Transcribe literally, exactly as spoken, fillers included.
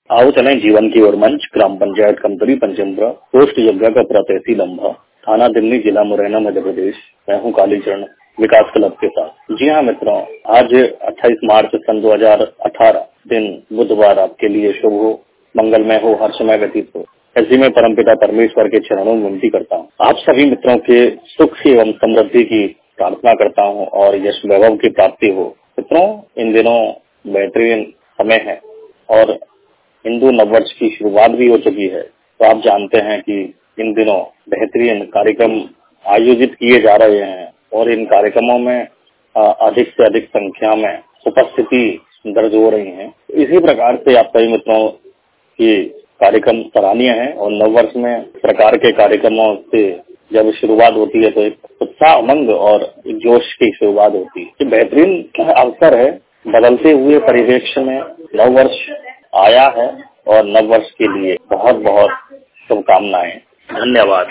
आओ चलें जीवन की ओर मंच, ग्राम पंचायत कमतरी पंचमपुरा, पोस्ट यज्ञा का तहसील अम्भा, थाना दिल्ली, जिला मुरैना, मध्य प्रदेश। मैं हूं कालीचरण विकास क्लब के साथ। जी हाँ मित्रों, आज अट्ठाईस मार्च सन दो हजार अठारह दिन बुधवार आपके लिए शुभ हो, मंगलमय हो, हर समय व्यतीत हो, ऐसी मैं परमपिता परमेश्वर के चरणों में विनती करता हूँ। आप सभी मित्रों के सुख एवं समृद्धि की प्रार्थना करता हूँ और यश वैभव की प्राप्ति हो। मित्रों, इन दिनों बेहतरीन समय है और हिंदू नववर्ष की शुरुआत भी हो चुकी है। तो आप जानते हैं कि इन दिनों बेहतरीन कार्यक्रम आयोजित किए जा रहे हैं और इन कार्यक्रमों में अधिक से अधिक संख्या में उपस्थिति दर्ज हो रही है। इसी प्रकार से आप सभी मित्रों की कार्यक्रम सराहनीय है और नववर्ष में इस प्रकार के कार्यक्रमों से जब शुरुआत होती है तो एक उत्साह, उमंग और जोश की शुरुआत होती है। ये बेहतरीन अवसर है। बदलते हुए परिवेश में नववर्ष आया है और नववर्ष के लिए बहुत बहुत शुभकामनाएं। धन्यवाद।